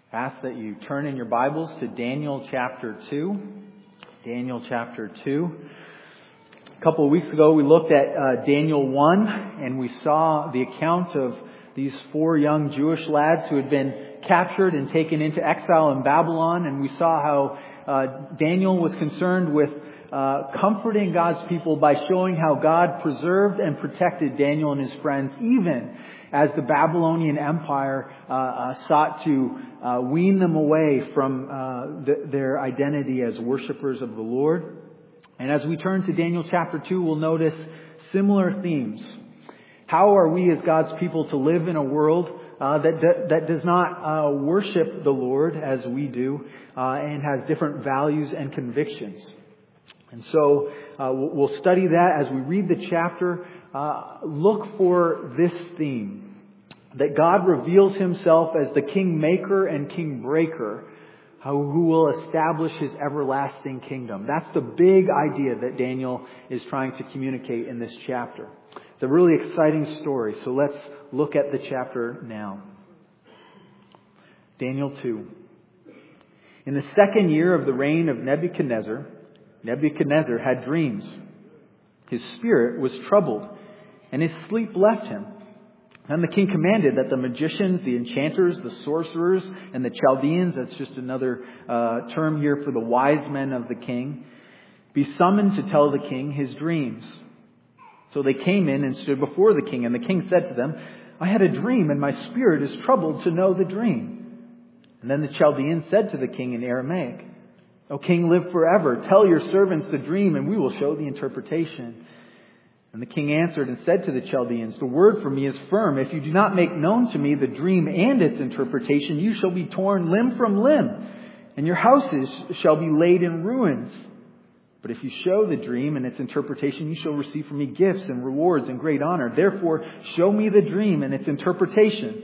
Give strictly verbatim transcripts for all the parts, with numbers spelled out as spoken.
Ask that you turn in your Bibles to Daniel chapter two. Daniel chapter two. A couple of weeks ago we looked at uh, Daniel one, and we saw the account of these four young Jewish lads who had been captured and taken into exile in Babylon, and we saw how uh, Daniel was concerned with uh, comforting God's people by showing how God preserved and protected Daniel and his friends, even as the Babylonian Empire uh, uh, sought to uh, wean them away from uh, th- their identity as worshipers of the Lord. And as we turn to Daniel chapter two, we'll notice similar themes. How are we as God's people to live in a world uh, that d- that does not uh, worship the Lord as we do uh, and has different values and convictions? And so uh, we'll study that as we read the chapter. Uh, look for this theme, that God reveals himself as the king maker and king breaker, who will establish his everlasting kingdom. That's the big idea that Daniel is trying to communicate in this chapter. It's a really exciting story, so let's look at the chapter now. Daniel two. In the second year of the reign of Nebuchadnezzar, Nebuchadnezzar had dreams. His spirit was troubled, and his sleep left him. And the king commanded that the magicians, the enchanters, the sorcerers, and the Chaldeans, that's just another uh, term here for the wise men of the king, be summoned to tell the king his dreams. So they came in and stood before the king, and the king said to them, I had a dream, and my spirit is troubled to know the dream. And then the Chaldeans said to the king in Aramaic, O king, live forever. Tell your servants the dream, and we will show the interpretation. And the king answered and said to the Chaldeans, the word for me is firm. If you do not make known to me the dream and its interpretation, you shall be torn limb from limb, and your houses shall be laid in ruins. But if you show the dream and its interpretation, you shall receive from me gifts and rewards and great honor. Therefore, show me the dream and its interpretation.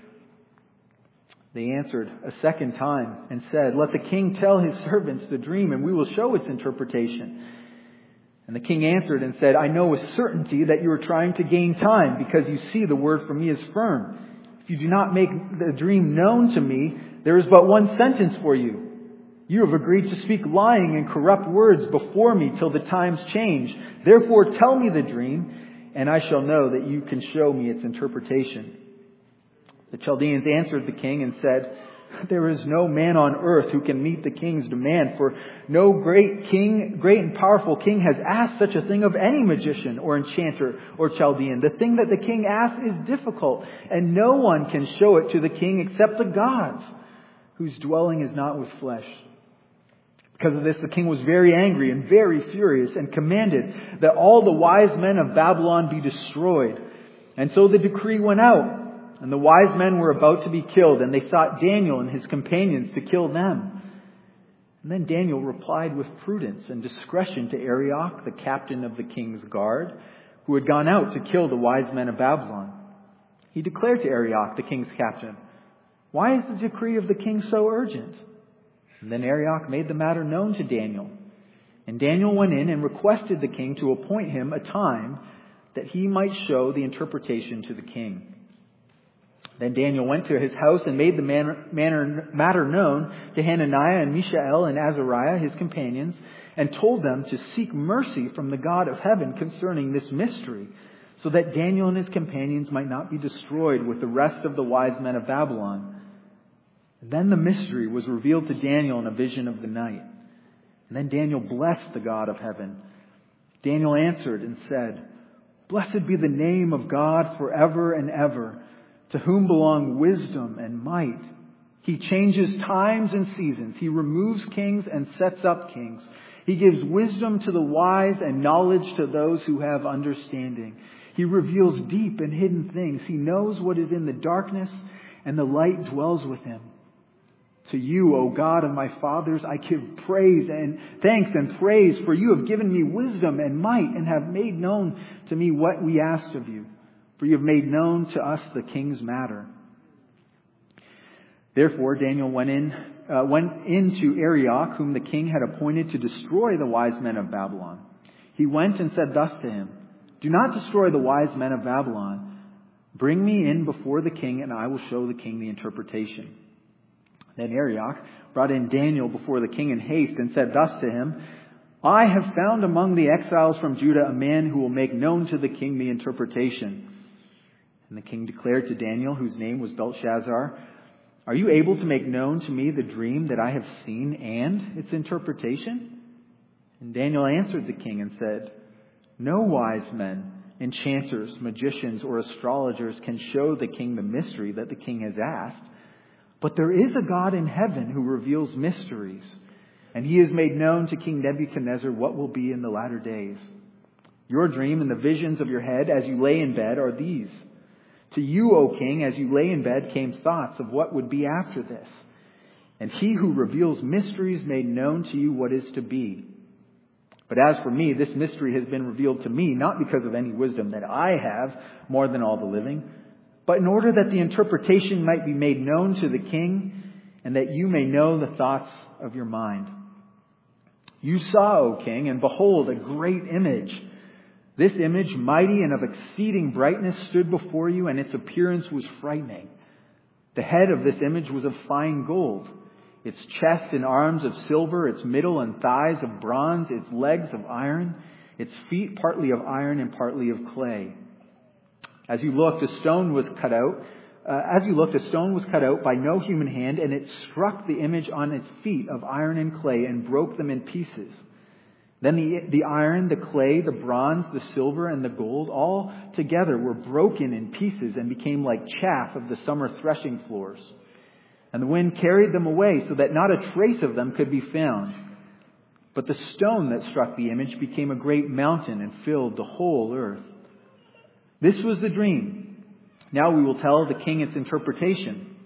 They answered a second time and said, let the king tell his servants the dream, and we will show its interpretation. And the king answered and said, I know with certainty that you are trying to gain time, because you see the word from me is firm. If you do not make the dream known to me, there is but one sentence for you. You have agreed to speak lying and corrupt words before me till the times change. Therefore tell me the dream, and I shall know that you can show me its interpretation. The Chaldeans answered the king and said, there is no man on earth who can meet the king's demand, for no great king, great and powerful king has asked such a thing of any magician or enchanter or Chaldean. The thing that the king asks is difficult, and no one can show it to the king except the gods, whose dwelling is not with flesh. Because of this, the king was very angry and very furious, and commanded that all the wise men of Babylon be destroyed. And so the decree went out. And the wise men were about to be killed, and they sought Daniel and his companions to kill them. And then Daniel replied with prudence and discretion to Arioch, the captain of the king's guard, who had gone out to kill the wise men of Babylon. He declared to Arioch, the king's captain, why is the decree of the king so urgent? And then Arioch made the matter known to Daniel. And Daniel went in and requested the king to appoint him a time that he might show the interpretation to the king. Then Daniel went to his house and made the manner, manner, matter known to Hananiah and Mishael and Azariah, his companions, and told them to seek mercy from the God of heaven concerning this mystery, so that Daniel and his companions might not be destroyed with the rest of the wise men of Babylon. And then the mystery was revealed to Daniel in a vision of the night. And then Daniel blessed the God of heaven. Daniel answered and said, Blessed be the name of God forever and ever, to whom belong wisdom and might. He changes times and seasons. He removes kings and sets up kings. He gives wisdom to the wise and knowledge to those who have understanding. He reveals deep and hidden things. He knows what is in the darkness, and the light dwells with him. To you, O God of my fathers, I give praise and thanks and praise, for you have given me wisdom and might, and have made known to me what we asked of you. For you have made known to us the king's matter. Therefore Daniel went in, uh, went into Arioch, whom the king had appointed to destroy the wise men of Babylon. He went and said thus to him, Do not destroy the wise men of Babylon. Bring me in before the king, and I will show the king the interpretation. Then Arioch brought in Daniel before the king in haste and said thus to him, I have found among the exiles from Judah a man who will make known to the king the interpretation. And the king declared to Daniel, whose name was Belteshazzar, Are you able to make known to me the dream that I have seen and its interpretation? And Daniel answered the king and said, No wise men, enchanters, magicians, or astrologers can show the king the mystery that the king has asked. But there is a God in heaven who reveals mysteries, and he has made known to King Nebuchadnezzar what will be in the latter days. Your dream and the visions of your head as you lay in bed are these. To you, O king, as you lay in bed came thoughts of what would be after this. And he who reveals mysteries made known to you what is to be. But as for me, this mystery has been revealed to me, not because of any wisdom that I have more than all the living, but in order that the interpretation might be made known to the king, and that you may know the thoughts of your mind. You saw, O king, and behold, a great image. This image, mighty and of exceeding brightness, stood before you, and its appearance was frightening. The head of this image was of fine gold, its chest and arms of silver, its middle and thighs of bronze, its legs of iron, its feet partly of iron and partly of clay. As you looked, a stone was cut out. Uh, as you looked, a stone was cut out by no human hand, and it struck the image on its feet of iron and clay and broke them in pieces. Then the, the iron, the clay, the bronze, the silver, and the gold all together were broken in pieces and became like chaff of the summer threshing floors. And the wind carried them away so that not a trace of them could be found. But the stone that struck the image became a great mountain and filled the whole earth. This was the dream. Now we will tell the king its interpretation.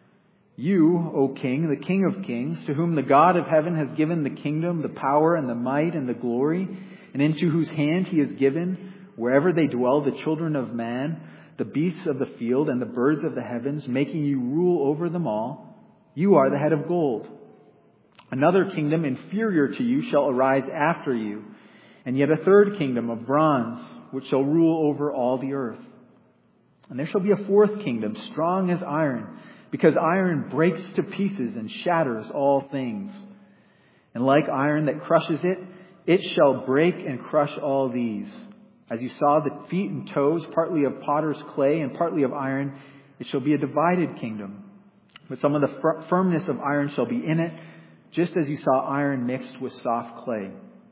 You, O king, the king of kings, to whom the God of heaven has given the kingdom, the power and the might and the glory, and into whose hand he has given, wherever they dwell, the children of man, the beasts of the field and the birds of the heavens, making you rule over them all, you are the head of gold. Another kingdom inferior to you shall arise after you, and yet a third kingdom of bronze, which shall rule over all the earth. And there shall be a fourth kingdom, strong as iron, because iron breaks to pieces and shatters all things. And like iron that crushes it, it shall break and crush all these. As you saw the feet and toes, partly of potter's clay and partly of iron, it shall be a divided kingdom. But some of the fir- firmness of iron shall be in it, just as you saw iron mixed with soft clay.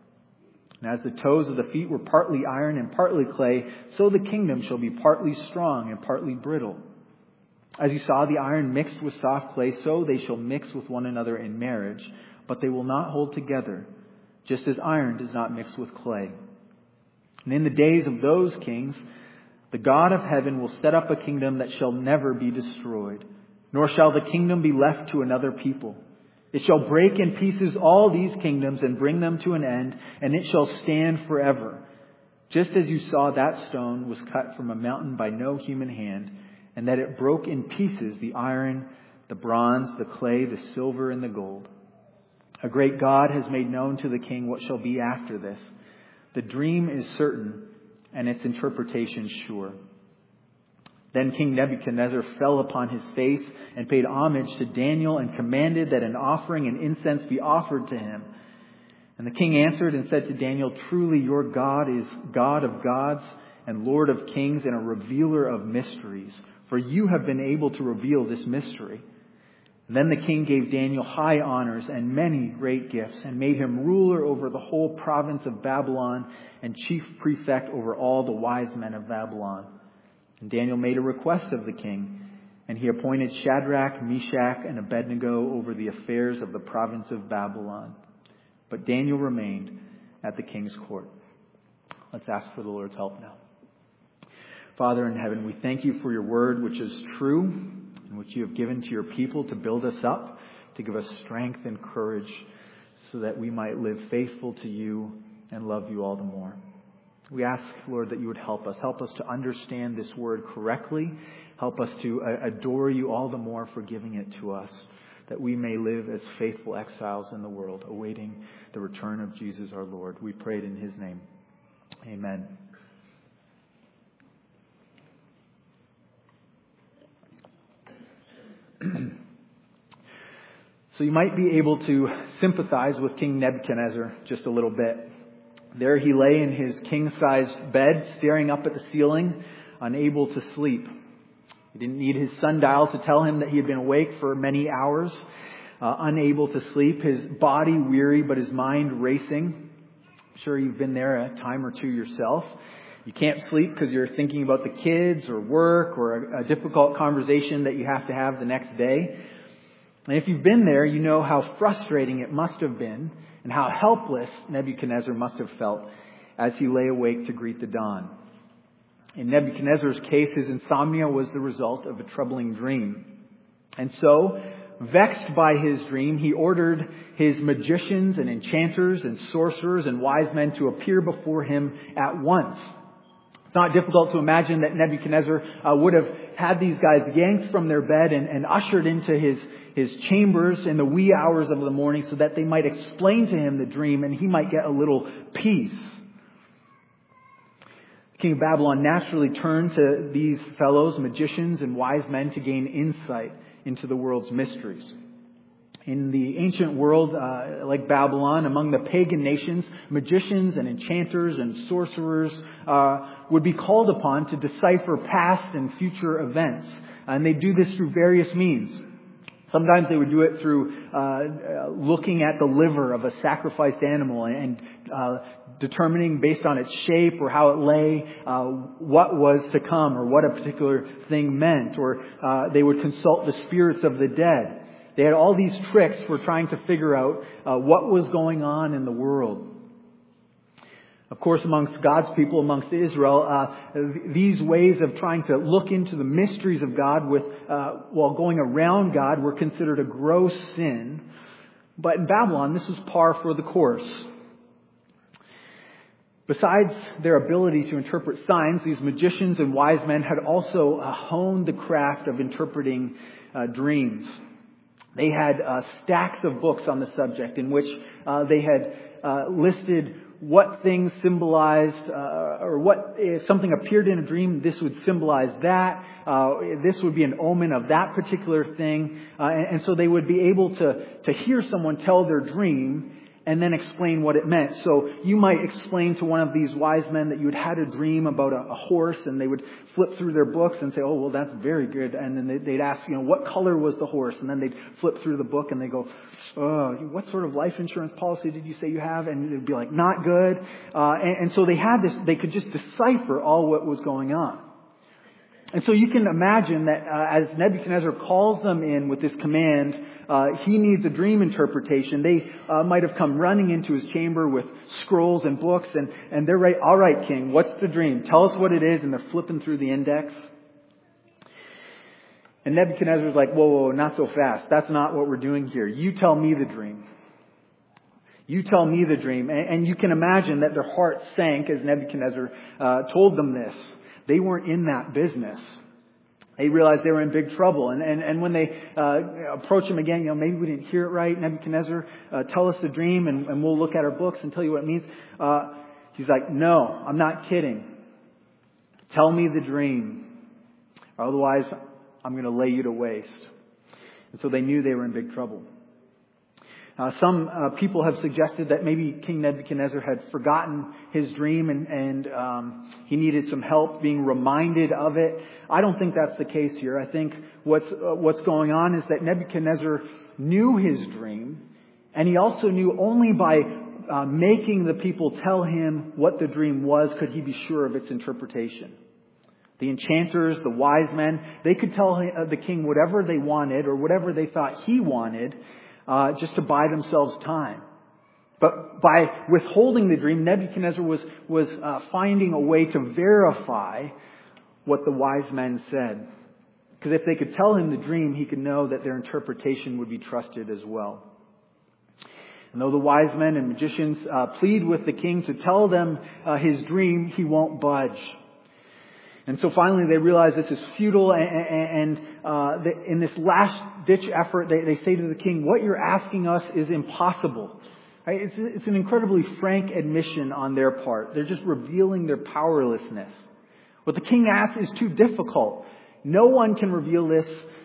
And as the toes of the feet were partly iron and partly clay, so the kingdom shall be partly strong and partly brittle. As you saw the iron mixed with soft clay, so they shall mix with one another in marriage, but they will not hold together, just as iron does not mix with clay. And in the days of those kings, the God of heaven will set up a kingdom that shall never be destroyed, nor shall the kingdom be left to another people. It shall break in pieces all these kingdoms and bring them to an end, and it shall stand forever. Just as you saw that stone was cut from a mountain by no human hand, and that it broke in pieces the iron, the bronze, the clay, the silver, and the gold. A great God has made known to the king what shall be after this. The dream is certain, and its interpretation sure. Then King Nebuchadnezzar fell upon his face and paid homage to Daniel and commanded that an offering and incense be offered to him. And the king answered and said to Daniel, Truly your God is God of gods and Lord of kings and a revealer of mysteries, for you have been able to reveal this mystery. And then the king gave Daniel high honors and many great gifts and made him ruler over the whole province of Babylon and chief prefect over all the wise men of Babylon. And Daniel made a request of the king, and he appointed Shadrach, Meshach, and Abednego over the affairs of the province of Babylon. But Daniel remained at the king's court. Let's ask for the Lord's help now. Father in heaven, we thank you for your word, which is true, and which you have given to your people to build us up, to give us strength and courage, so that we might live faithful to you and love you all the more. We ask, Lord, that you would help us. Help us to understand this word correctly. Help us to adore you all the more for giving it to us, that we may live as faithful exiles in the world, awaiting the return of Jesus our Lord. We pray it in his name. Amen. So you might be able to sympathize with King Nebuchadnezzar just a little bit. There he lay in his king-sized bed, staring up at the ceiling, unable to sleep. He didn't need his sundial to tell him that he had been awake for many hours, uh, unable to sleep, his body weary but his mind racing. I'm sure you've been there a time or two yourself. You can't sleep because you're thinking about the kids or work or a, a difficult conversation that you have to have the next day. And if you've been there, you know how frustrating it must have been and how helpless Nebuchadnezzar must have felt as he lay awake to greet the dawn. In Nebuchadnezzar's case, his insomnia was the result of a troubling dream. And so, vexed by his dream, he ordered his magicians and enchanters and sorcerers and wise men to appear before him at once. It's not difficult to imagine that Nebuchadnezzar uh, would have had these guys yanked from their bed and, and ushered into his, his chambers in the wee hours of the morning so that they might explain to him the dream and he might get a little peace. The king of Babylon naturally turned to these fellows, magicians and wise men, to gain insight into the world's mysteries. In the ancient world, uh, like Babylon, among the pagan nations, magicians and enchanters and sorcerers uh, would be called upon to decipher past and future events. And they do this through various means. Sometimes they would do it through uh, looking at the liver of a sacrificed animal and uh, determining based on its shape or how it lay uh, what was to come or what a particular thing meant. Or uh, they would consult the spirits of the dead. They had all these tricks for trying to figure out uh, what was going on in the world. Of course, amongst God's people, amongst Israel, uh, these ways of trying to look into the mysteries of God with uh, while going around God were considered a gross sin. But in Babylon, this was par for the course. Besides their ability to interpret signs, these magicians and wise men had also uh, honed the craft of interpreting uh, dreams. They had uh, stacks of books on the subject in which uh, they had uh, listed what things symbolized, uh, or what, if something appeared in a dream, this would symbolize that. Uh, this would be an omen of that particular thing. Uh, and, and so they would be able to, to hear someone tell their dream and then explain what it meant. So you might explain to one of these wise men that you had had a dream about a, a horse, and they would flip through their books and say, oh, well, that's very good. And then they'd ask, you know, what color was the horse? And then they'd flip through the book and they go, oh, what sort of life insurance policy did you say you have? And it'd be like, not good. Uh, and, and so they had this, they could just decipher all what was going on. And so you can imagine that uh, as Nebuchadnezzar calls them in with this command, uh, he needs a dream interpretation. They uh, might have come running into his chamber with scrolls and books, and, and they're right, all right, king, what's the dream? Tell us what it is, and they're flipping through the index. And Nebuchadnezzar's like, whoa, whoa, not so fast. That's not what we're doing here. You tell me the dream. You tell me the dream. And, and you can imagine that their hearts sank as Nebuchadnezzar uh, told them this. They weren't in that business. They realized they were in big trouble. And and, and when they uh, approach him again, you know, maybe we didn't hear it right. Nebuchadnezzar, uh, tell us the dream and, and we'll look at our books and tell you what it means. Uh, he's like, no, I'm not kidding. Tell me the dream. Otherwise, I'm going to lay you to waste. And so they knew they were in big trouble. Uh, some uh, people have suggested that maybe King Nebuchadnezzar had forgotten his dream and, and um, he needed some help being reminded of it. I don't think that's the case here. I think what's uh, what's going on is that Nebuchadnezzar knew his dream, and he also knew only by uh, making the people tell him what the dream was could he be sure of its interpretation. The enchanters, the wise men, they could tell the king whatever they wanted or whatever they thought he wanted, Uh, just to buy themselves time. But by withholding the dream, Nebuchadnezzar was, was uh, finding a way to verify what the wise men said. Because if they could tell him the dream, he could know that their interpretation would be trusted as well. And though the wise men and magicians uh, plead with the king to tell them uh, his dream, he won't budge. And so finally they realize this is futile, and, and uh, in this last-ditch effort, they, they say to the king, what you're asking us is impossible. Right? It's, it's an incredibly frank admission on their part. They're just revealing their powerlessness. What the king asks is too difficult. No one can reveal this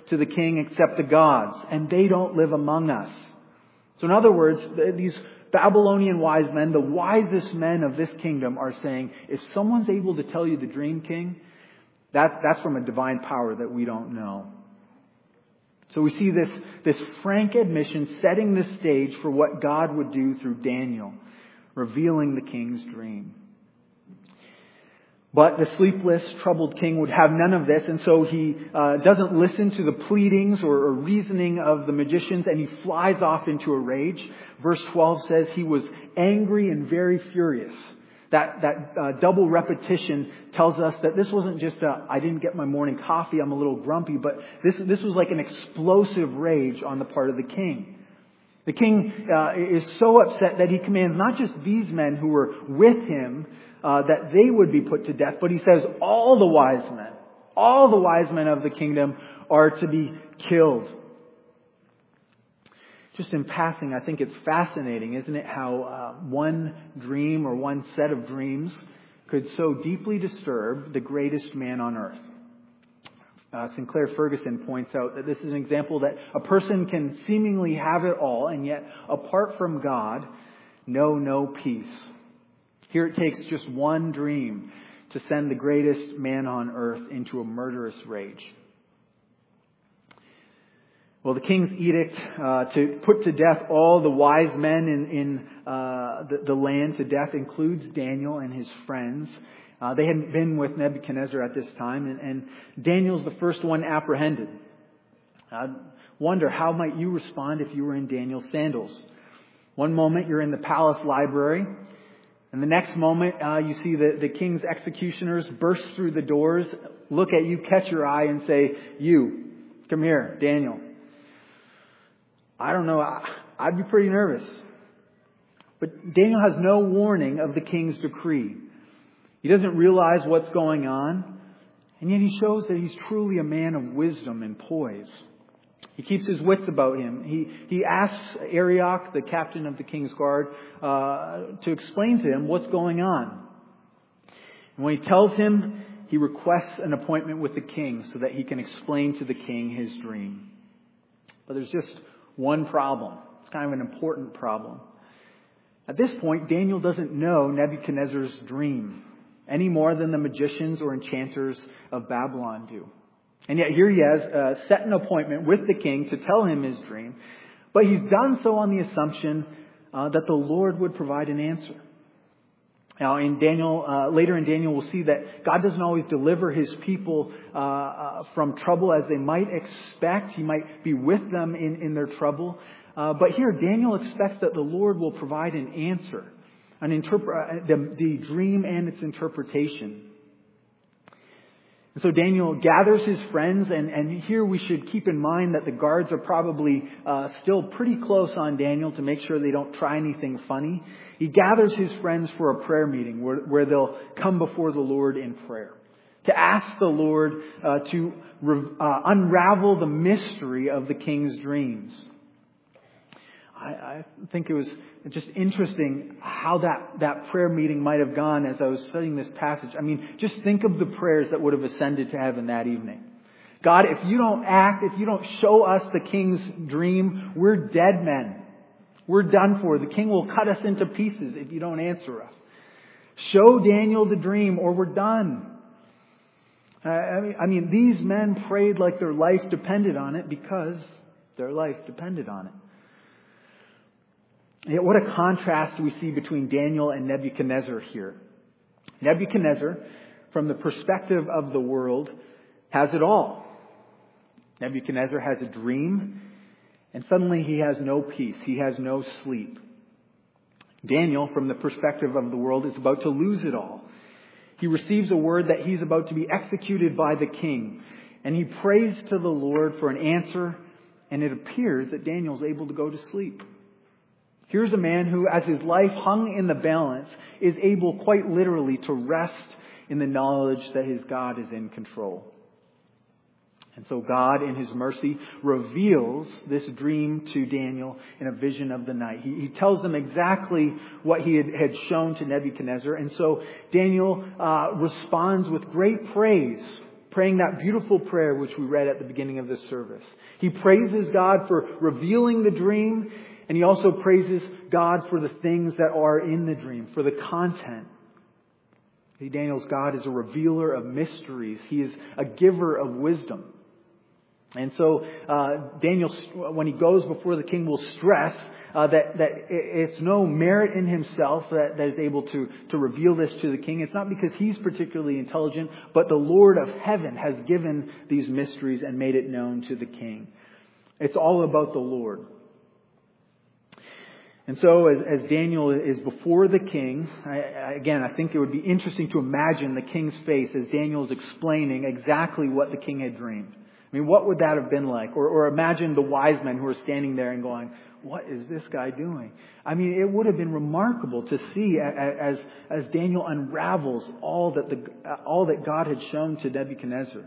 to the king except the gods, and they don't live among us. So in other words, these Babylonian wise men, the wisest men of this kingdom, are saying, if someone's able to tell you the dream, king, that, that's from a divine power that we don't know. So we see this, this frank admission setting the stage for what God would do through Daniel, revealing the king's dream. But the sleepless, troubled king would have none of this, and so he uh, doesn't listen to the pleadings or, or reasoning of the magicians, and he flies off into a rage. Verse twelve says he was angry and very furious. That that uh, double repetition tells us that this wasn't just a, I didn't get my morning coffee, I'm a little grumpy, but this this was like an explosive rage on the part of the king. The king uh, is so upset that he commands not just these men who were with him, Uh, that they would be put to death. But he says all the wise men, all the wise men of the kingdom are to be killed. Just in passing, I think it's fascinating, isn't it, how uh, one dream or one set of dreams could so deeply disturb the greatest man on earth. Uh, Sinclair Ferguson points out that this is an example that a person can seemingly have it all, and yet, apart from God, know no peace. Here it takes just one dream to send the greatest man on earth into a murderous rage. Well, the king's edict uh, to put to death all the wise men in, in uh, the, the land to death includes Daniel and his friends. Uh, they hadn't been with Nebuchadnezzar at this time, and, and Daniel's the first one apprehended. I wonder, how might you respond if you were in Daniel's sandals? One moment you're in the palace library, and the next moment, uh, you see the, the king's executioners burst through the doors, look at you, catch your eye, and say, you, come here, Daniel. I don't know, I, I'd be pretty nervous. But Daniel has no warning of the king's decree. He doesn't realize what's going on, and yet he shows that he's truly a man of wisdom and poise. He keeps his wits about him. He he asks Arioch, the captain of the king's guard, uh, to explain to him what's going on. And when he tells him, he requests an appointment with the king so that he can explain to the king his dream. But there's just one problem. It's kind of an important problem. At this point, Daniel doesn't know Nebuchadnezzar's dream any more than the magicians or enchanters of Babylon do. And yet here he has uh, set an appointment with the king to tell him his dream. But he's done so on the assumption uh, that the Lord would provide an answer. Now, in Daniel, uh, later in Daniel, we'll see that God doesn't always deliver His people uh, uh, from trouble as they might expect. He might be with them in, in their trouble. Uh, but here, Daniel expects that the Lord will provide an answer, an interpre- uh, the, the dream and its interpretation. And so Daniel gathers his friends, and, and here we should keep in mind that the guards are probably uh, still pretty close on Daniel to make sure they don't try anything funny. He gathers his friends for a prayer meeting where, where they'll come before the Lord in prayer, to ask the Lord uh, to uh, unravel the mystery of the king's dreams. I, I think it was just interesting how that, that prayer meeting might have gone as I was studying this passage. I mean, just think of the prayers that would have ascended to heaven that evening. God, if you don't act, if you don't show us the king's dream, we're dead men. We're done for. The king will cut us into pieces if you don't answer us. Show Daniel the dream or we're done. Uh, I mean, I mean, these men prayed like their life depended on it because their life depended on it. Yet what a contrast we see between Daniel and Nebuchadnezzar here. Nebuchadnezzar, from the perspective of the world, has it all. Nebuchadnezzar has a dream, and suddenly he has no peace. He has no sleep. Daniel, from the perspective of the world, is about to lose it all. He receives a word that he's about to be executed by the king, and he prays to the Lord for an answer, and it appears that Daniel's able to go to sleep. Here's a man who, as his life hung in the balance, is able quite literally to rest in the knowledge that his God is in control. And so God, in His mercy, reveals this dream to Daniel in a vision of the night. He, he tells them exactly what He had, had shown to Nebuchadnezzar. And so Daniel uh, responds with great praise, praying that beautiful prayer which we read at the beginning of this service. He praises God for revealing the dream, and he also praises God for the things that are in the dream, for the content. See, Daniel's God is a revealer of mysteries. He is a giver of wisdom. And so uh, Daniel, when he goes before the king, will stress uh, that, that it's no merit in himself that, that is able to, to reveal this to the king. It's not because he's particularly intelligent, but the Lord of heaven has given these mysteries and made it known to the king. It's all about the Lord. And so as, as Daniel is before the king, I, I, again, I think it would be interesting to imagine the king's face as Daniel is explaining exactly what the king had dreamed. I mean, what would that have been like? Or, or imagine the wise men who are standing there and going, what is this guy doing? I mean, it would have been remarkable to see as, as Daniel unravels all that the, all that God had shown to Nebuchadnezzar.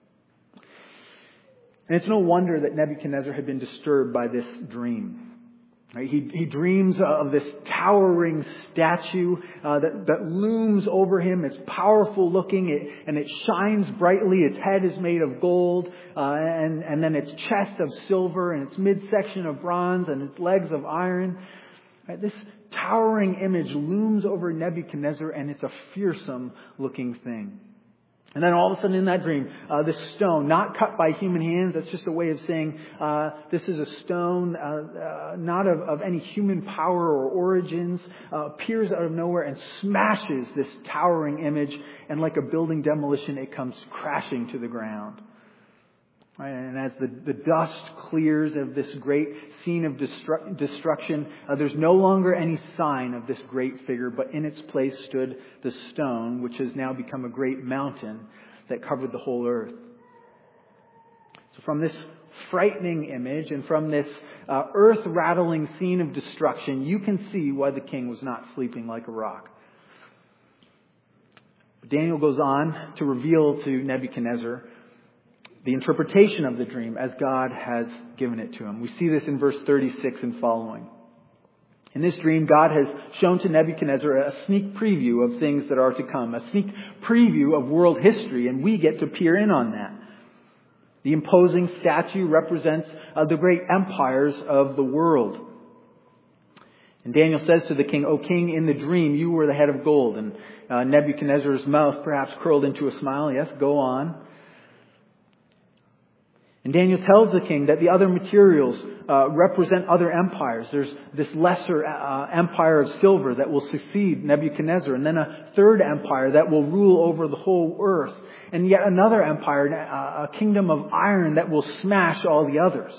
And it's no wonder that Nebuchadnezzar had been disturbed by this dream. He, he dreams of this towering statue uh, that, that looms over him. It's powerful looking, it, and it shines brightly. Its head is made of gold, uh, and, and then its chest of silver, and its midsection of bronze, and its legs of iron. Right? This towering image looms over Nebuchadnezzar, and it's a fearsome looking thing. And then all of a sudden in that dream, uh, this stone, not cut by human hands, that's just a way of saying uh, this is a stone uh, uh, not of, of any human power or origins, uh, appears out of nowhere and smashes this towering image, and like a building demolition, it comes crashing to the ground. Right? And as the, the dust clears of this great scene of destru- destruction, uh, there's no longer any sign of this great figure, but in its place stood the stone, which has now become a great mountain that covered the whole earth. So from this frightening image and from this uh, earth-rattling scene of destruction, you can see why the king was not sleeping like a rock. Daniel goes on to reveal to Nebuchadnezzar the interpretation of the dream as God has given it to him. We see this in verse thirty-six and following. In this dream, God has shown to Nebuchadnezzar a sneak preview of things that are to come, a sneak preview of world history, and we get to peer in on that. The imposing statue represents uh, the great empires of the world. And Daniel says to the king, "O king, in the dream you were the head of gold." And uh, Nebuchadnezzar's mouth perhaps curled into a smile. Yes, go on. And Daniel tells the king that the other materials uh, represent other empires. There's this lesser uh, empire of silver that will succeed Nebuchadnezzar, and then a third empire that will rule over the whole earth, and yet another empire, uh, a kingdom of iron that will smash all the others.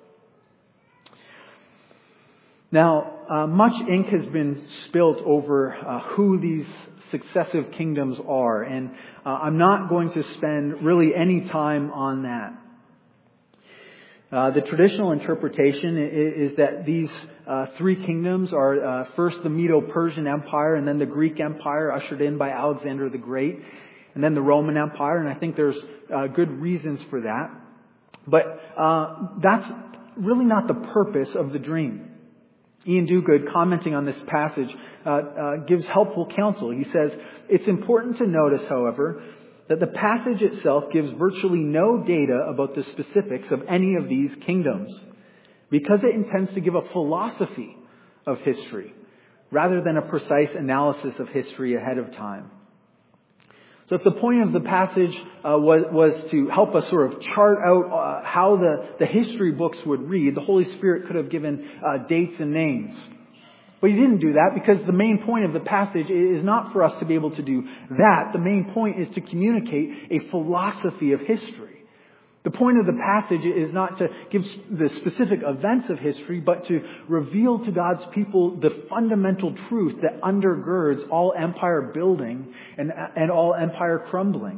Now, uh, much ink has been spilt over uh, who these successive kingdoms are, and uh, I'm not going to spend really any time on that. Uh, the traditional interpretation is, is that these uh, three kingdoms are uh, first the Medo-Persian Empire, and then the Greek Empire ushered in by Alexander the Great, and then the Roman Empire, and I think there's uh, good reasons for that. But uh, that's really not the purpose of the dream. Ian Duguid, commenting on this passage, uh, uh, gives helpful counsel. He says, "It's important to notice, however, that the passage itself gives virtually no data about the specifics of any of these kingdoms, because it intends to give a philosophy of history rather than a precise analysis of history ahead of time." So if the point of the passage uh, was, was to help us sort of chart out uh, how the, the history books would read, the Holy Spirit could have given uh, dates and names. But he didn't do that, because the main point of the passage is not for us to be able to do that. The main point is to communicate a philosophy of history. The point of the passage is not to give the specific events of history, but to reveal to God's people the fundamental truth that undergirds all empire building and, and all empire crumbling.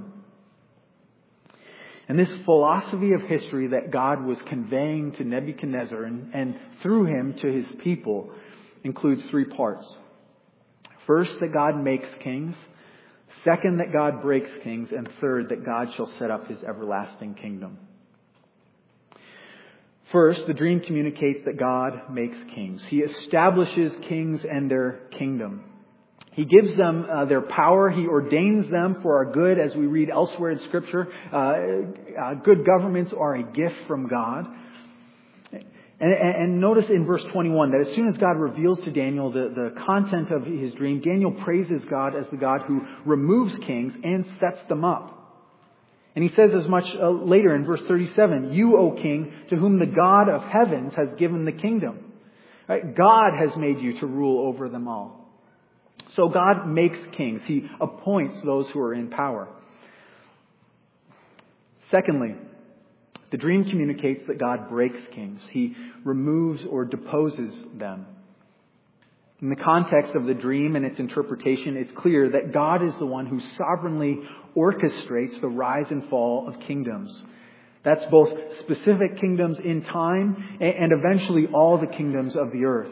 And this philosophy of history that God was conveying to Nebuchadnezzar and, and through him to his people includes three parts. First, that God makes kings. Second, that God breaks kings. And third, that God shall set up his everlasting kingdom. First, the dream communicates that God makes kings. He establishes kings and their kingdom. He gives them uh, their power. He ordains them for our good, as we read elsewhere in Scripture. Uh, uh, good governments are a gift from God. And, and notice in verse twenty-one that as soon as God reveals to Daniel the, the content of his dream, Daniel praises God as the God who removes kings and sets them up. And he says as much uh, later in verse thirty-seven, "You, O king, to whom the God of heavens has given the kingdom." Right? God has made you to rule over them all. So God makes kings. He appoints those who are in power. Secondly, the dream communicates that God breaks kings. He removes or deposes them. In the context of the dream and its interpretation, it's clear that God is the one who sovereignly orchestrates the rise and fall of kingdoms. That's both specific kingdoms in time and eventually all the kingdoms of the earth.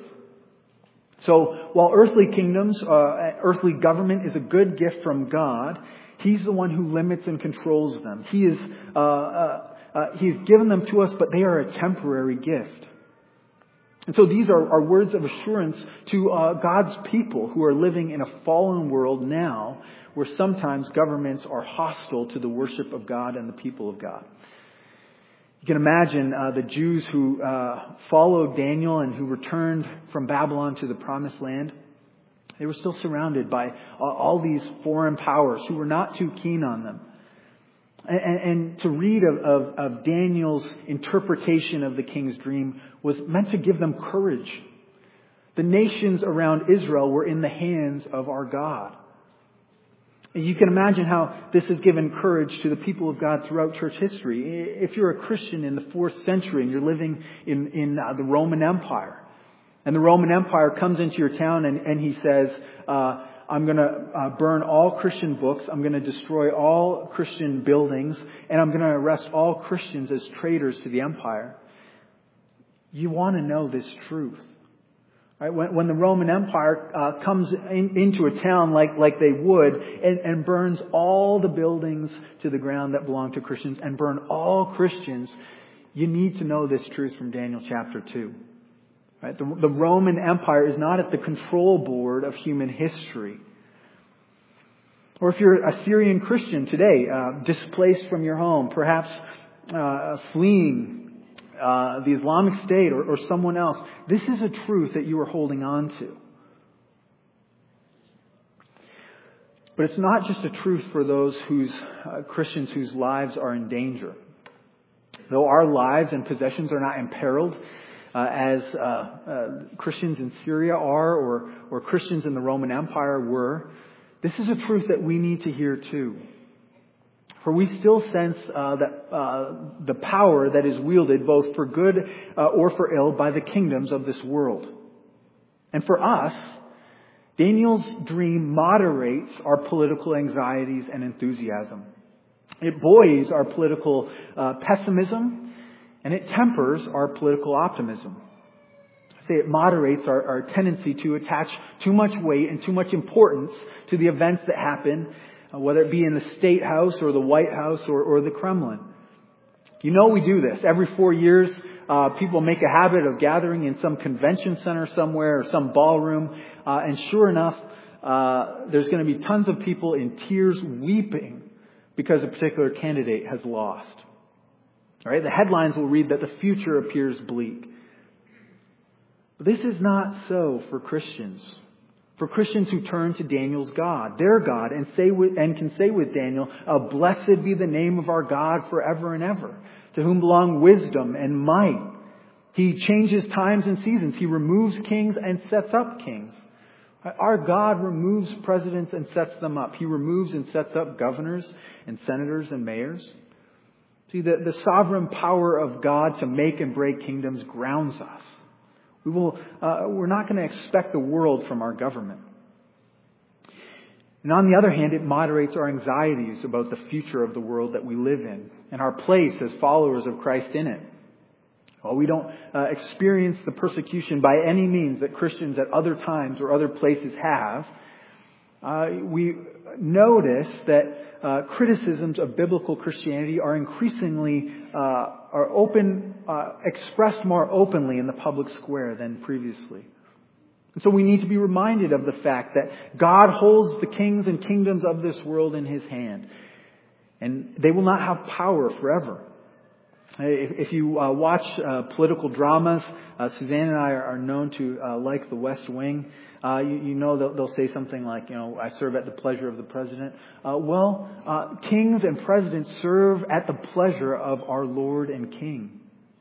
So while earthly kingdoms, uh, earthly government is a good gift from God, He's the one who limits and controls them. He is uh, uh, Uh, He's given them to us, but they are a temporary gift. And so these are, are words of assurance to uh, God's people who are living in a fallen world now, where sometimes governments are hostile to the worship of God and the people of God. You can imagine uh, the Jews who uh, followed Daniel and who returned from Babylon to the Promised Land. They were still surrounded by uh, all these foreign powers who were not too keen on them. And, and to read of, of, of Daniel's interpretation of the king's dream was meant to give them courage. The nations around Israel were in the hands of our God. And you can imagine how this has given courage to the people of God throughout church history. If you're a Christian in the fourth century and you're living in, in uh, the Roman Empire, and the Roman Empire comes into your town and, and he says, uh, I'm going to uh, burn all Christian books. I'm going to destroy all Christian buildings. And I'm going to arrest all Christians as traitors to the empire. You want to know this truth. Right? When, when the Roman Empire uh, comes in, into a town like, like they would and, and burns all the buildings to the ground that belong to Christians and burn all Christians, you need to know this truth from Daniel chapter two. Right? The, the Roman Empire is not at the control board of human history. Or if you're a Syrian Christian today, uh, displaced from your home, perhaps uh, fleeing uh, the Islamic State or, or someone else, this is a truth that you are holding on to. But it's not just a truth for those whose uh, Christians whose lives are in danger. Though our lives and possessions are not imperiled, Uh, as uh, uh, Christians in Syria are, or, or Christians in the Roman Empire were, this is a truth that we need to hear too. For we still sense uh, that uh, the power that is wielded both for good uh, or for ill by the kingdoms of this world. And for us, Daniel's dream moderates our political anxieties and enthusiasm. It buoys our political uh, pessimism. And it tempers our political optimism. I say it moderates our, our tendency to attach too much weight and too much importance to the events that happen, uh, whether it be in the State House or the White House or, or the Kremlin. You know we do this. Every four years, uh, people make a habit of gathering in some convention center somewhere or some ballroom. Uh, and sure enough, uh, there's going to be tons of people in tears weeping because a particular candidate has lost. All right, the headlines will read that the future appears bleak. But this is not so for Christians. For Christians who turn to Daniel's God, their God, and say with, and can say with Daniel, uh, "Blessed be the name of our God forever and ever, to whom belong wisdom and might. He changes times and seasons. He removes kings and sets up kings." Our God removes presidents and sets them up. He removes and sets up governors and senators and mayors. See, the, the sovereign power of God to make and break kingdoms grounds us. We will, uh, we're not going to expect the world from our government. And on the other hand, it moderates our anxieties about the future of the world that we live in and our place as followers of Christ in it. While we don't uh, experience the persecution by any means that Christians at other times or other places have, uh, we notice that Uh, criticisms of biblical Christianity are increasingly uh, are open, uh, expressed more openly in the public square than previously. And so we need to be reminded of the fact that God holds the kings and kingdoms of this world in His hand. And they will not have power forever. If, if you uh, watch uh, political dramas, uh, Suzanne and I are, are known to uh, like The West Wing. Uh, you, you know they'll, they'll say something like, you know, I serve at the pleasure of the president. Uh, well, uh, kings and presidents serve at the pleasure of our Lord and King.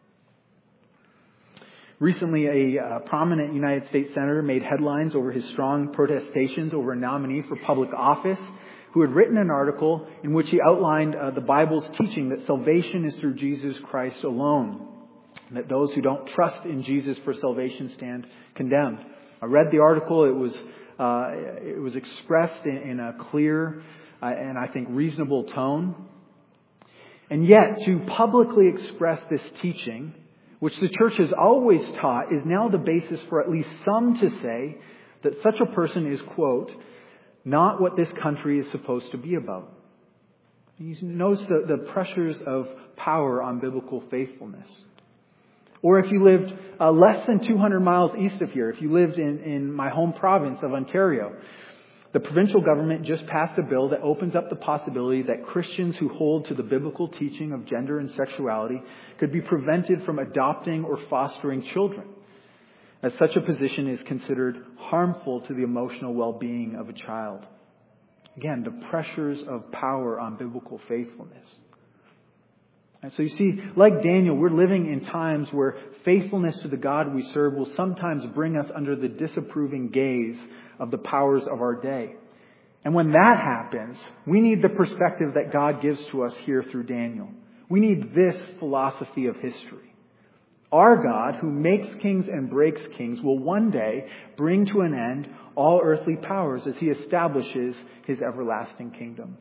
Recently, a uh, prominent United States senator made headlines over his strong protestations over a nominee for public office who had written an article in which he outlined uh, the Bible's teaching that salvation is through Jesus Christ alone, and that those who don't trust in Jesus for salvation stand condemned. I read the article. It was uh, it was expressed in, in a clear uh, and I think reasonable tone. And yet, to publicly express this teaching, which the church has always taught, is now the basis for at least some to say that such a person is, quote, not what this country is supposed to be about. You notice the, the pressures of power on biblical faithfulness. Or if you lived uh, less than two hundred miles east of here, if you lived in, in my home province of Ontario, the provincial government just passed a bill that opens up the possibility that Christians who hold to the biblical teaching of gender and sexuality could be prevented from adopting or fostering children, as such a position is considered harmful to the emotional well-being of a child. Again, the pressures of power on biblical faithfulness. And so you see, like Daniel, we're living in times where faithfulness to the God we serve will sometimes bring us under the disapproving gaze of the powers of our day. And when that happens, we need the perspective that God gives to us here through Daniel. We need this philosophy of history. Our God, who makes kings and breaks kings, will one day bring to an end all earthly powers as He establishes His everlasting kingdom.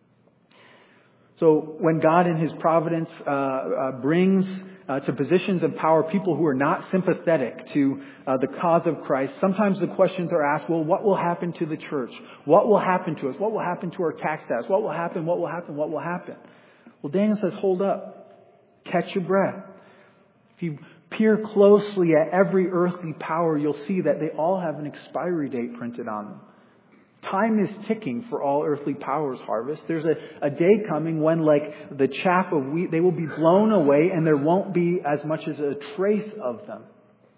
So when God in His providence uh, uh, brings uh, to positions of power people who are not sympathetic to uh, the cause of Christ, sometimes the questions are asked, well, what will happen to the church? What will happen to us? What will happen to our tax status? What will happen? What will happen? What will happen? Well, Daniel says, hold up. Catch your breath. If you peer closely at every earthly power, you'll see that they all have an expiry date printed on them. Time is ticking for all earthly powers, Harvest. There's a, a day coming when, like the chaff of wheat, they will be blown away and there won't be as much as a trace of them.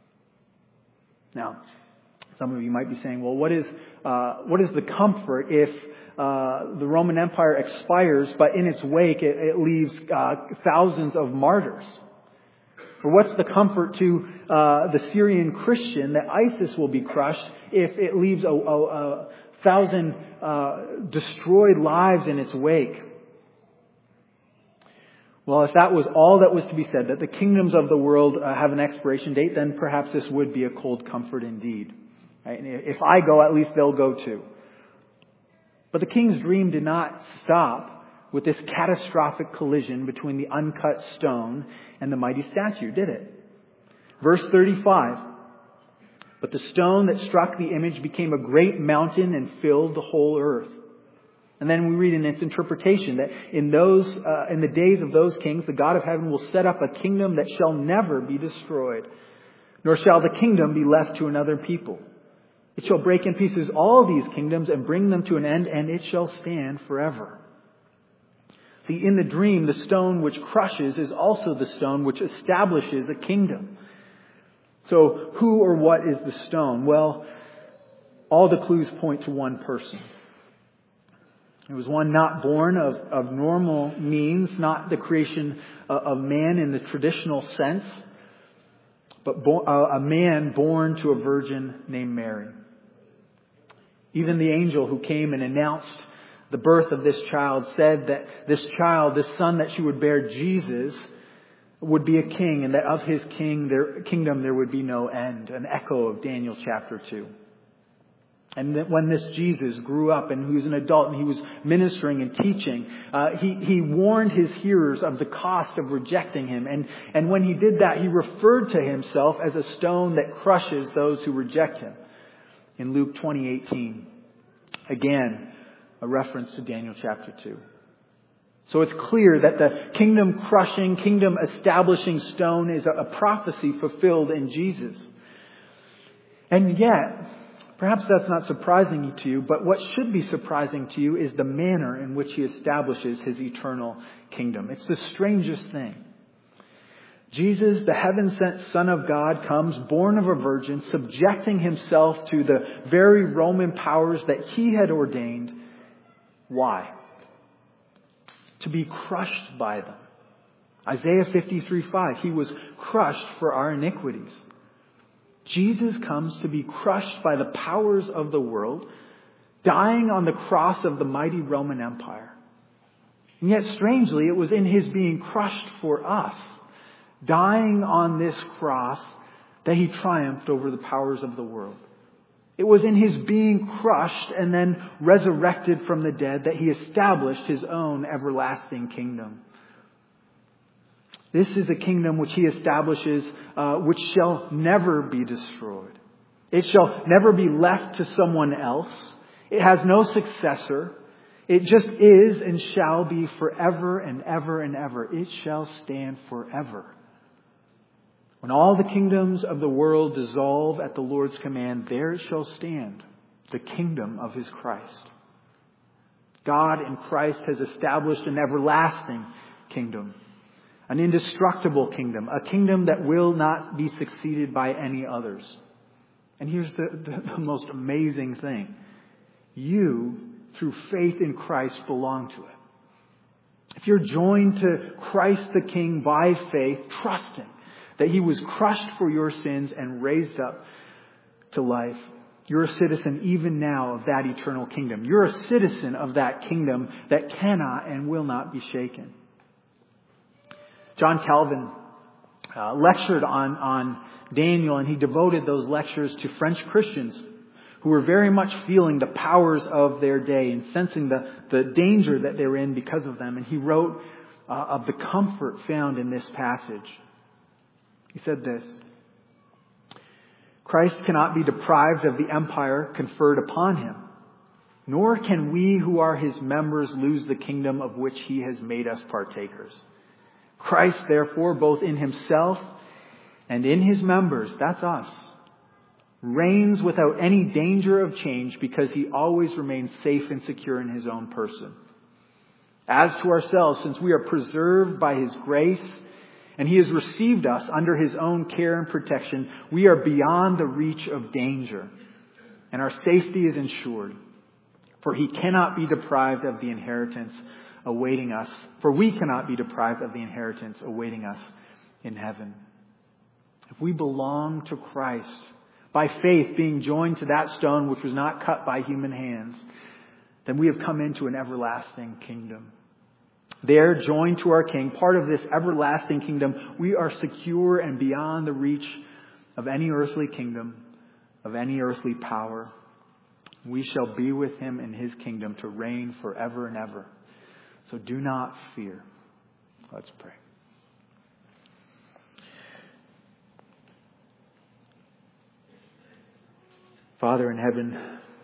Now, some of you might be saying, well, what is uh, what is the comfort if uh, the Roman Empire expires, but in its wake it, it leaves uh, thousands of martyrs? Or what's the comfort to uh, the Syrian Christian that ISIS will be crushed if it leaves a, a, a thousand uh, destroyed lives in its wake? Well, if that was all that was to be said, that the kingdoms of the world uh, have an expiration date, then perhaps this would be a cold comfort indeed. Right? And if I go, at least they'll go too. But the king's dream did not stop with this catastrophic collision between the uncut stone and the mighty statue, did it? Verse thirty-five. But the stone that struck the image became a great mountain and filled the whole earth. And then we read in its interpretation that in those, uh, in the days of those kings, the God of heaven will set up a kingdom that shall never be destroyed, nor shall the kingdom be left to another people. It shall break in pieces all these kingdoms and bring them to an end, and it shall stand forever. See, in the dream, the stone which crushes is also the stone which establishes a kingdom. So who or what is the stone? Well, all the clues point to one person. It was one not born of, of normal means, not the creation of man in the traditional sense, but bo- a man born to a virgin named Mary. Even the angel who came and announced the birth of this child said that this child, this son that she would bear, Jesus, would be a king, and that of his king, their kingdom there would be no end. An echo of Daniel chapter two. And that when this Jesus grew up and he was an adult and he was ministering and teaching, uh, he, he warned his hearers of the cost of rejecting him. And, and when he did that, he referred to himself as a stone that crushes those who reject him. In Luke twenty eighteen. Again, a reference to Daniel chapter two. So it's clear that the kingdom-crushing, kingdom-establishing stone is a prophecy fulfilled in Jesus. And yet, perhaps that's not surprising to you, but what should be surprising to you is the manner in which he establishes his eternal kingdom. It's the strangest thing. Jesus, the heaven-sent Son of God, comes born of a virgin, subjecting himself to the very Roman powers that he had ordained. Why? To be crushed by them. Isaiah fifty-three five, he was crushed for our iniquities. Jesus comes to be crushed by the powers of the world, dying on the cross of the mighty Roman Empire. And yet, strangely, it was in his being crushed for us, dying on this cross, that he triumphed over the powers of the world. It was in his being crushed and then resurrected from the dead that he established his own everlasting kingdom. This is a kingdom which he establishes, uh, which shall never be destroyed. It shall never be left to someone else. It has no successor. It just is and shall be forever and ever and ever. It shall stand forever. When all the kingdoms of the world dissolve at the Lord's command, there it shall stand, the kingdom of his Christ. God in Christ has established an everlasting kingdom. An indestructible kingdom, a kingdom that will not be succeeded by any others. And here's the, the, the most amazing thing. You, through faith in Christ, belong to it. If you're joined to Christ the King by faith, trusting that he was crushed for your sins and raised up to life, you're a citizen even now of that eternal kingdom. You're a citizen of that kingdom that cannot and will not be shaken. John Calvin uh, lectured on, on Daniel, and he devoted those lectures to French Christians who were very much feeling the powers of their day and sensing the, the danger that they were in because of them. And he wrote uh, of the comfort found in this passage. He said this: Christ cannot be deprived of the empire conferred upon him, nor can we who are his members lose the kingdom of which he has made us partakers. Christ, therefore, both in himself and in his members, that's us, reigns without any danger of change because he always remains safe and secure in his own person. As to ourselves, since we are preserved by his grace and he has received us under his own care and protection, we are beyond the reach of danger, and our safety is ensured. For he cannot be deprived of the inheritance awaiting us, for we cannot be deprived of the inheritance awaiting us in heaven. If we belong to Christ, by faith being joined to that stone which was not cut by human hands, then we have come into an everlasting kingdom. There, joined to our King, part of this everlasting kingdom, we are secure and beyond the reach of any earthly kingdom, of any earthly power. We shall be with him in his kingdom to reign forever and ever. So do not fear. Let's pray. Father in heaven,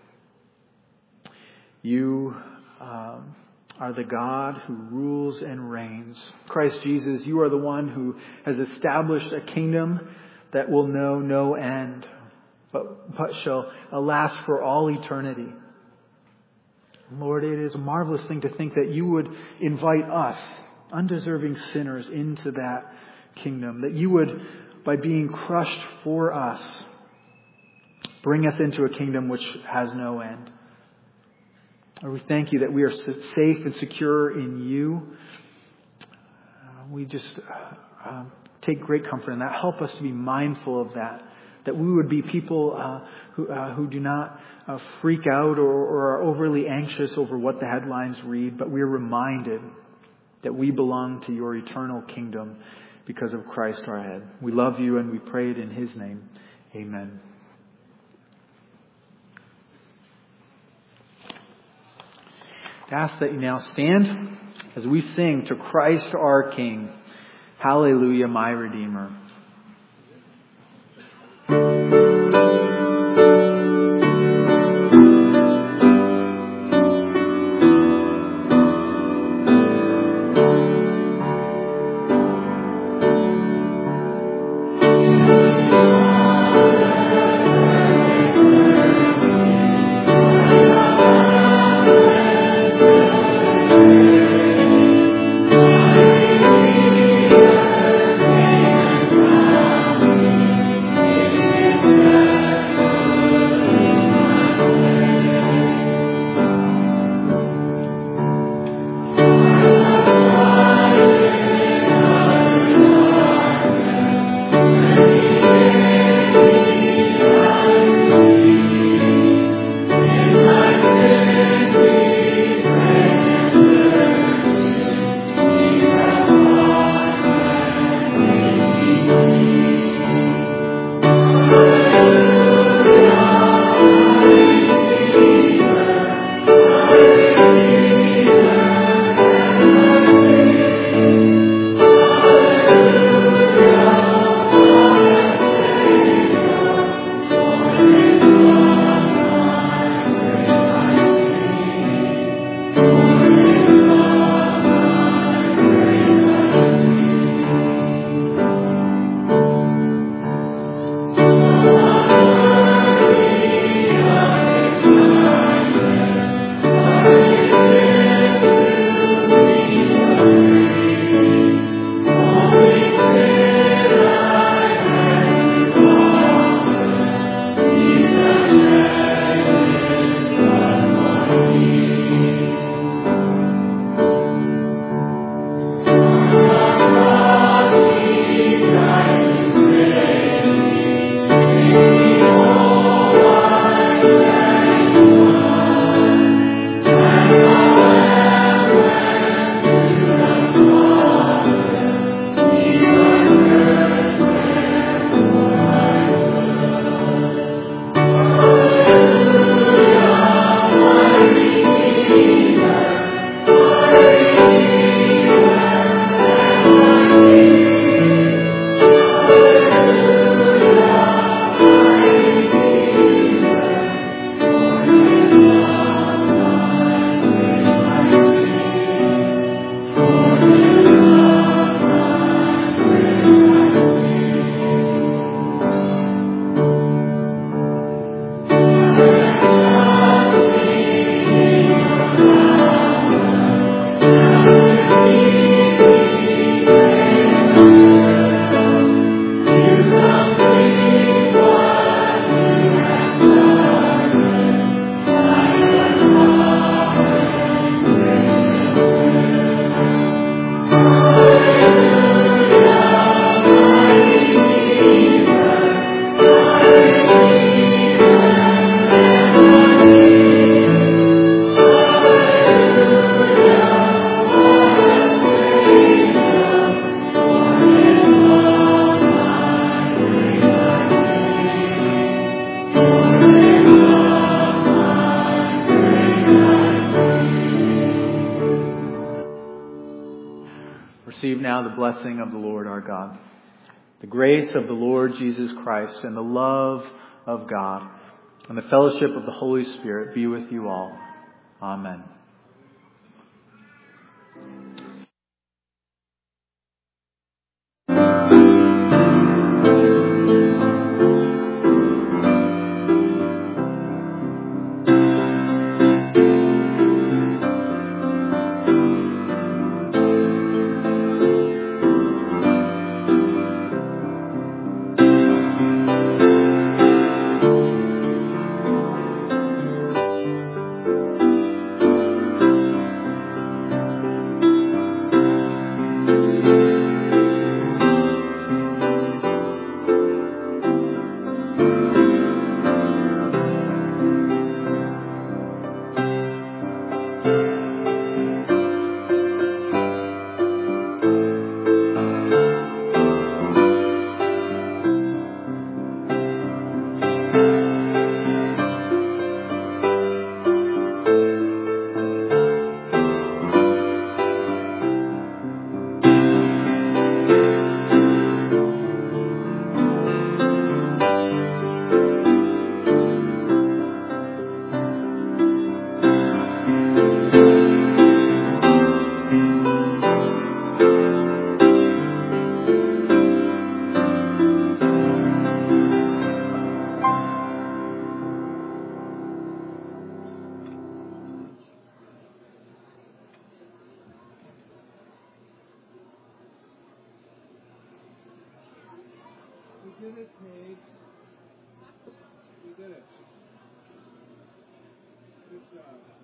you um, are the God who rules and reigns. Christ Jesus, you are the one who has established a kingdom that will know no end, but, but shall last for all eternity. Lord, it is a marvelous thing to think that you would invite us, undeserving sinners, into that kingdom. That you would, by being crushed for us, bring us into a kingdom which has no end. Lord, we thank you that we are safe and secure in you. Uh, we just uh, uh, take great comfort in that. Help us to be mindful of that. That we would be people uh, who uh, who do not uh, freak out or, or are overly anxious over what the headlines read, but we are reminded that we belong to your eternal kingdom because of Christ our head. We love you and we pray it in his name. Amen. I ask that you now stand as we sing to Christ our King. Hallelujah, my Redeemer. blessing of the Lord our God, the grace of the Lord Jesus Christ, and the love of God, and the fellowship of the Holy Spirit be with you all. Amen. We did it, Paige. We did it. Good job.